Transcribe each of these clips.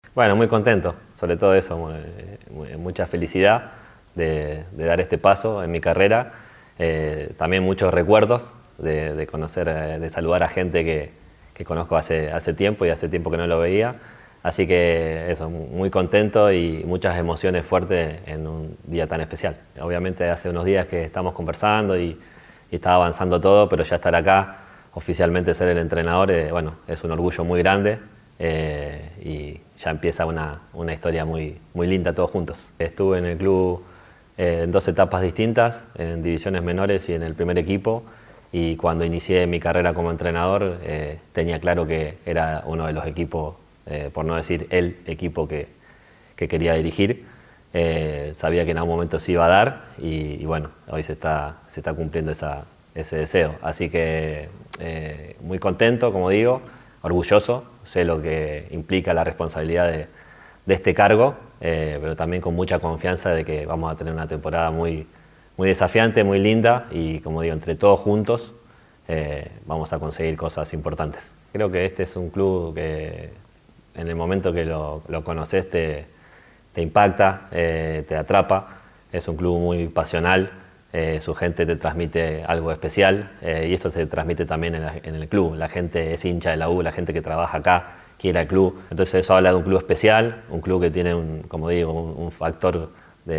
Bueno, muy contento, sobre todo eso, mucha felicidad de dar este paso en mi carrera. También muchos recuerdos de conocer, de saludar a gente que conozco hace tiempo y hace tiempo que no lo veía. Así que eso, muy contento y muchas emociones fuertes en un día tan especial. Obviamente hace unos días que estamos conversando y está avanzando todo, pero ya estar acá, oficialmente ser el entrenador, bueno, es un orgullo muy grande. Y ya empieza una historia muy linda todos juntos. Estuve en el club en dos etapas distintas, en divisiones menores y en el primer equipo, y cuando inicié mi carrera como entrenador tenía claro que era uno de los equipos, por no decir el equipo que quería dirigir. Sabía que en algún momento se iba a dar y bueno, hoy se está cumpliendo ese deseo. Así que muy contento, como digo, orgulloso, sé lo que implica la responsabilidad de este cargo, pero también con mucha confianza de que vamos a tener una temporada muy desafiante, muy linda y, como digo, entre todos juntos vamos a conseguir cosas importantes. Creo que este es un club que en el momento que lo conoces te impacta, te atrapa. Es un club muy pasional, su gente te transmite algo especial y esto se transmite también en el club. La gente es hincha de la U, la gente que trabaja acá quiere al club. Entonces eso habla de un club especial, un club que tiene, como digo, un factor,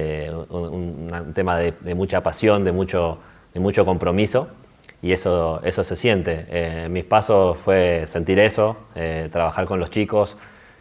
un tema de mucha pasión, de mucho compromiso. Y eso se siente. Mis pasos fue sentir eso, trabajar con los chicos,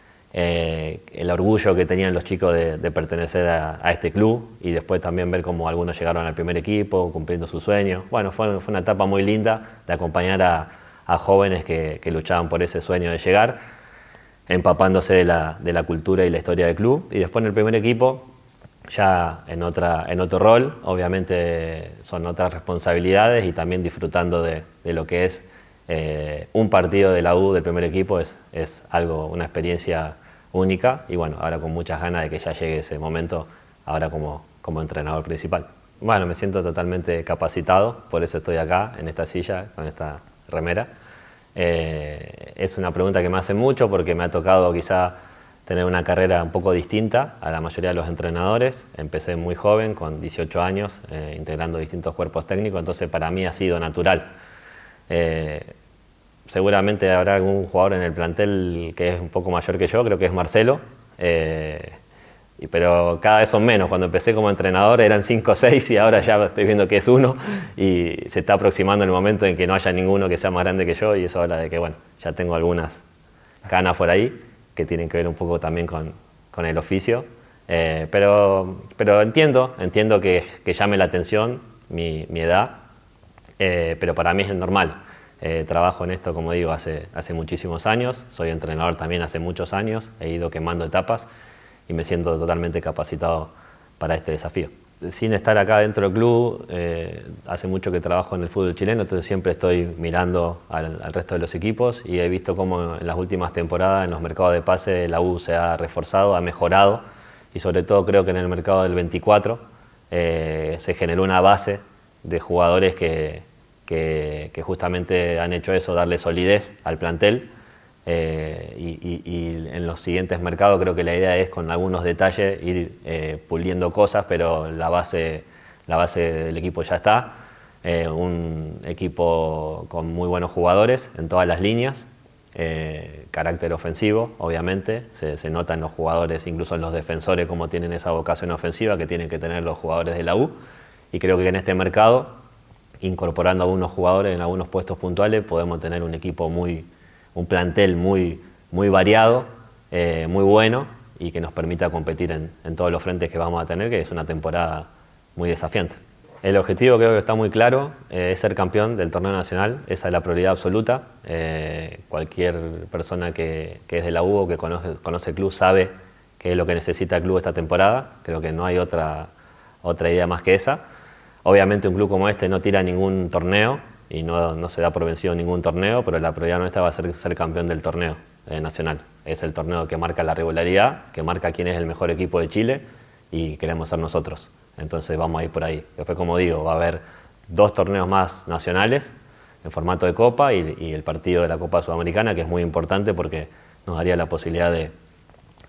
el orgullo que tenían los chicos de pertenecer a este club y después también ver cómo algunos llegaron al primer equipo cumpliendo sus sueños. Bueno, fue una etapa muy linda de acompañar a jóvenes que luchaban por ese sueño de llegar, empapándose de la cultura y la historia del club. Y después en el primer equipo, ya en otro rol, obviamente son otras responsabilidades y también disfrutando de lo que es un partido de la U del primer equipo es algo, una experiencia única y bueno, ahora con muchas ganas de que ya llegue ese momento, ahora como entrenador principal. Bueno, me siento totalmente capacitado, por eso estoy acá, en esta silla, con esta remera. Es una pregunta que me hacen mucho porque me ha tocado quizá tener una carrera un poco distinta a la mayoría de los entrenadores. Empecé muy joven, con 18 años, integrando distintos cuerpos técnicos, entonces para mí ha sido natural. Seguramente habrá algún jugador en el plantel que es un poco mayor que yo, creo que es Marcelo, pero cada vez son menos. Cuando empecé como entrenador eran 5 o 6 y ahora ya estoy viendo que es uno y se está aproximando el momento en que no haya ninguno que sea más grande que yo y eso habla de que bueno, ya tengo algunas canas por ahí que tienen que ver un poco también con el oficio, pero entiendo que llame la atención mi edad, pero para mí es normal. Trabajo en esto, como digo, hace muchísimos años, soy entrenador también hace muchos años, he ido quemando etapas y me siento totalmente capacitado para este desafío. Sin estar acá dentro del club, hace mucho que trabajo en el fútbol chileno, entonces siempre estoy mirando al resto de los equipos y he visto cómo en las últimas temporadas en los mercados de pase la U se ha reforzado, ha mejorado y sobre todo creo que en el mercado del 24 se generó una base de jugadores que justamente han hecho eso, darle solidez al plantel y en los siguientes mercados creo que la idea es con algunos detalles ir puliendo cosas, pero la base del equipo ya está, un equipo con muy buenos jugadores en todas las líneas, carácter ofensivo obviamente, se nota en los jugadores, incluso en los defensores, cómo tienen esa vocación ofensiva que tienen que tener los jugadores de la U y creo que en este mercado, incorporando a algunos jugadores en algunos puestos puntuales, podemos tener un equipo un plantel muy variado, muy bueno y que nos permita competir en todos los frentes que vamos a tener, que es una temporada muy desafiante. El objetivo creo que está muy claro, es ser campeón del torneo nacional, esa es la prioridad absoluta. Cualquier persona que es de la U o que conoce el club sabe qué es lo que necesita el club esta temporada, creo que no hay otra idea más que esa. Obviamente un club como este no tira ningún torneo y no se da por vencido ningún torneo, pero la prioridad nuestra va a ser campeón del torneo nacional. Es el torneo que marca la regularidad, que marca quién es el mejor equipo de Chile y queremos ser nosotros. Entonces vamos a ir por ahí. Después, como digo, va a haber 2 torneos más nacionales en formato de Copa y el partido de la Copa Sudamericana, que es muy importante porque nos daría la posibilidad de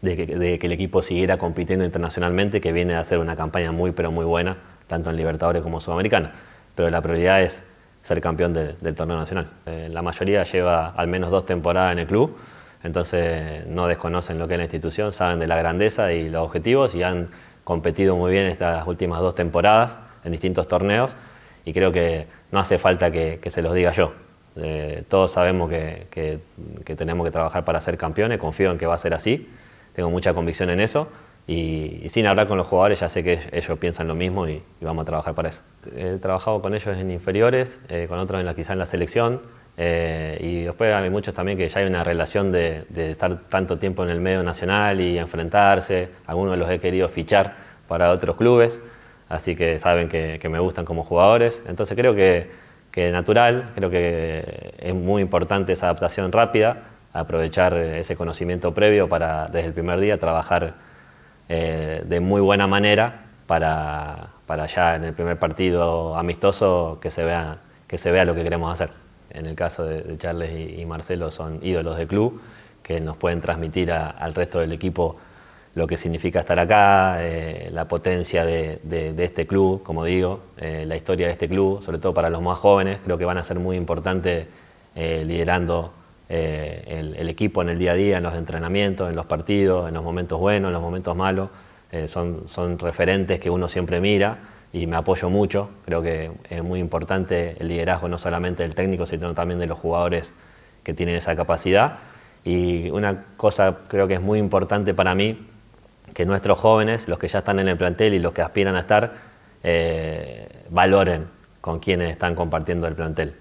de que el equipo siguiera compitiendo internacionalmente, que viene a hacer una campaña muy pero muy buena, tanto en Libertadores como Sudamericana. Pero la prioridad es ser campeón del torneo nacional. La mayoría lleva al menos 2 temporadas en el club, entonces no desconocen lo que es la institución, saben de la grandeza y los objetivos y han competido muy bien estas últimas 2 temporadas en distintos torneos y creo que no hace falta que se los diga yo. Todos sabemos que tenemos que trabajar para ser campeones, confío en que va a ser así, tengo mucha convicción en eso y sin hablar con los jugadores ya sé que ellos piensan lo mismo y vamos a trabajar para eso. He trabajado con ellos en inferiores, con otros quizá en la selección y después hay muchos también que ya hay una relación de estar tanto tiempo en el medio nacional y enfrentarse, algunos los he querido fichar para otros clubes, así que saben que me gustan como jugadores, entonces creo que natural, creo que es muy importante esa adaptación rápida, aprovechar ese conocimiento previo para desde el primer día trabajar de muy buena manera para ya en el primer partido amistoso que se vea lo que queremos hacer. En el caso de Charles y Marcelo son ídolos del club que nos pueden transmitir al resto del equipo lo que significa estar acá, la potencia de este club, como digo, la historia de este club, sobre todo para los más jóvenes, creo que van a ser muy importantes liderando el equipo en el día a día, en los entrenamientos, en los partidos, en los momentos buenos, en los momentos malos. Son referentes que uno siempre mira y me apoyo mucho. Creo que es muy importante el liderazgo no solamente del técnico, sino también de los jugadores que tienen esa capacidad. Y una cosa creo que es muy importante para mí, que nuestros jóvenes, los que ya están en el plantel y los que aspiran a estar, valoren con quienes están compartiendo el plantel.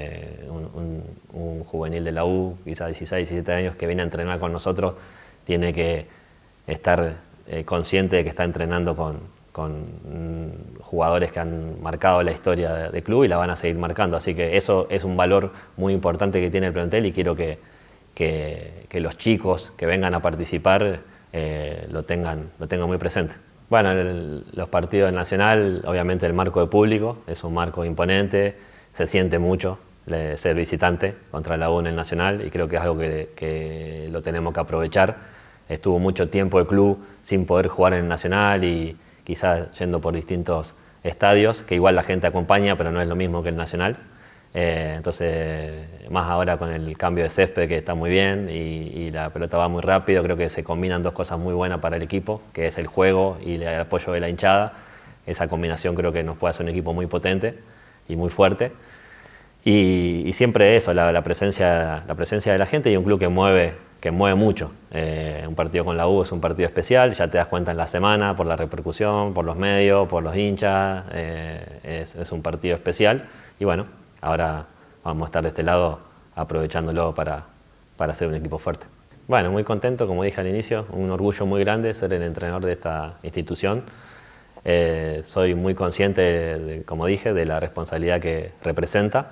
Un juvenil de la U, quizás 16, 17 años, que viene a entrenar con nosotros, tiene que estar consciente de que está entrenando con jugadores que han marcado la historia del club y la van a seguir marcando. Así que eso es un valor muy importante que tiene el plantel y quiero que los chicos que vengan a participar lo tengan muy presente. Bueno, los partidos del Nacional, obviamente el marco de público, es un marco imponente, se siente mucho ser visitante contra la U en el Nacional y creo que es algo que lo tenemos que aprovechar. Estuvo mucho tiempo el club sin poder jugar en el Nacional y quizás yendo por distintos estadios, que igual la gente acompaña, pero no es lo mismo que el Nacional. Entonces, más ahora con el cambio de césped que está muy bien y la pelota va muy rápido, creo que se combinan 2 cosas muy buenas para el equipo, que es el juego y el apoyo de la hinchada. Esa combinación creo que nos puede hacer un equipo muy potente y muy fuerte. Y siempre eso, la presencia de la gente y un club que mueve mucho. Un partido con la U es un partido especial, ya te das cuenta en la semana por la repercusión, por los medios, por los hinchas, es un partido especial y bueno, ahora vamos a estar de este lado aprovechándolo para ser un equipo fuerte. Bueno, muy contento, como dije al inicio, un orgullo muy grande ser el entrenador de esta institución. Soy muy consciente, como dije, de la responsabilidad que representa.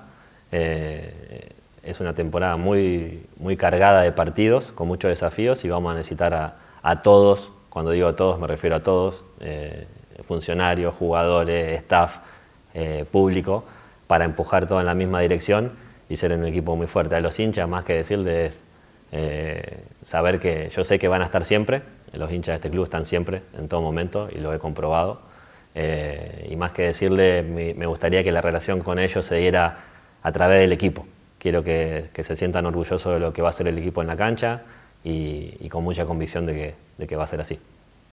Es una temporada muy cargada de partidos, con muchos desafíos y vamos a necesitar a todos, cuando digo a todos me refiero a todos, funcionarios, jugadores, staff, público, para empujar todo en la misma dirección y ser un equipo muy fuerte. A los hinchas, más que decirles, saber que yo sé que van a estar siempre, los hinchas de este club están siempre, en todo momento, y lo he comprobado. Y más que decirle, me gustaría que la relación con ellos se diera a través del equipo. Quiero que se sientan orgullosos de lo que va a ser el equipo en la cancha y con mucha convicción de que va a ser así.